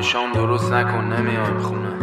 شام درست نکن نمیایم خونه.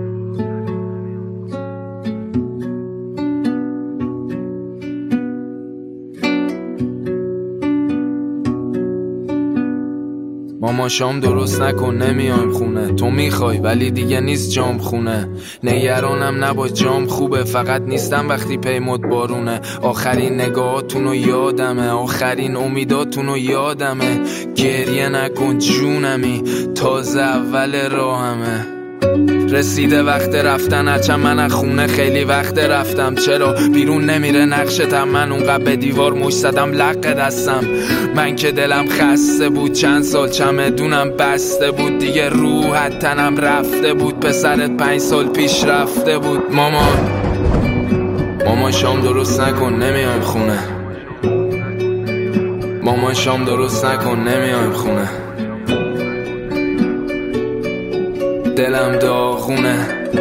ماما شام درست نکن نمیایم خونه. تو میخوای ولی دیگه نیست جام خونه. نگرانم نباش جام خوبه، فقط نیستم وقتی پیمود بارونه. آخرین نگاهاتونو یادمه، آخرین امیداتونو یادمه. گریه نکن جونمی، تازه اول راهمه. رسیده وقت رفتن، هرچند من از خونه خیلی وقت رفتم. چرا بیرون نمیره نقشتم؟ من اونقدر به دیوار مش زدم لق دستم. من که دلم خسته بود، چند سال چمدونم بسته بود. دیگه روحت تنم رفته بود، پسرت 5 سال پیش رفته بود. ماما شام درست نکن نمیایم خونه. ماما شام درست نکن نمیایم خونه. دلم داغونه،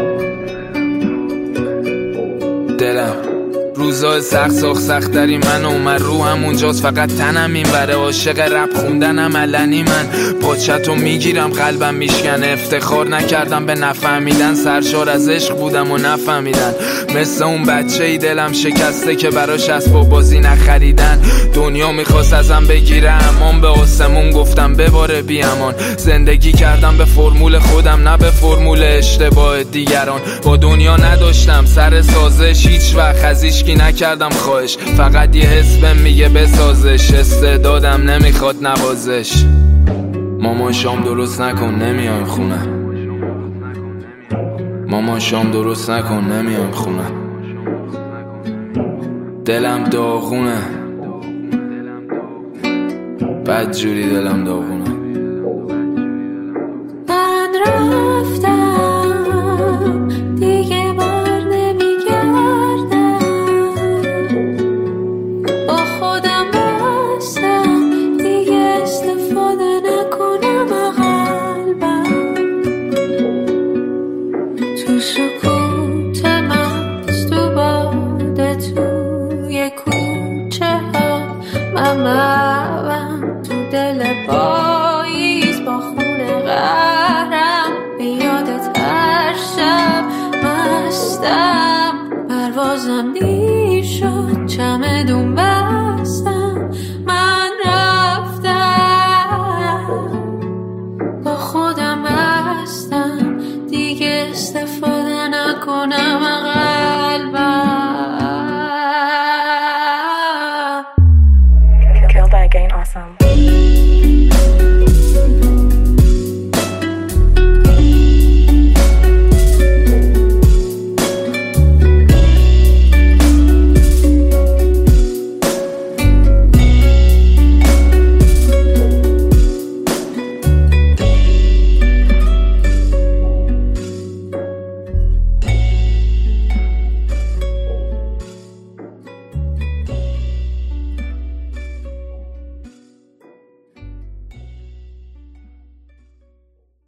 دلم روزای سخت تری من اومد رو همونجاست، فقط تنم این بره. عاشق رپ خوندنم علنی، من پاچتو میگیرم قلبم میشکنه. افتخار نکردم به نفهمیدن، سرشار از عشق بودم و نفهمیدن. مثل اون بچه ای دلم شکسته که براش اسباب بازی نخریدن. دنیا میخواست ازم بگیره امان، به آسمون گفتم بباره بی امان. زندگی کردم به فرمول خودم نه به فرمول اشتباه دیگران. با دنیا نداشتم سر سازش، هیچ وقت ازیش نکردم خواهش. فقط یه حس بهم میگه بسازش، استعدادم نمیخواد نوازش. ماما شام درست نکن نمیایم خونه. ماما شام درست نکن نمیایم خونه. دلم داغونه، بد جوری دلم داغونه. من رفتم دیگه بر نمیگردم، با خودم بستم دیگه استفاده نکنم قلبم. تو سکوت مست تو باده توی کوچه ها، من تو دل پاییز با خونه قهرم. به یادت هر شب مستم، پروازم دیر شد چمدون بستم. من رفتم با خودم بستم دیگه استفاده نکنم قلبم. Kill that gain awesome.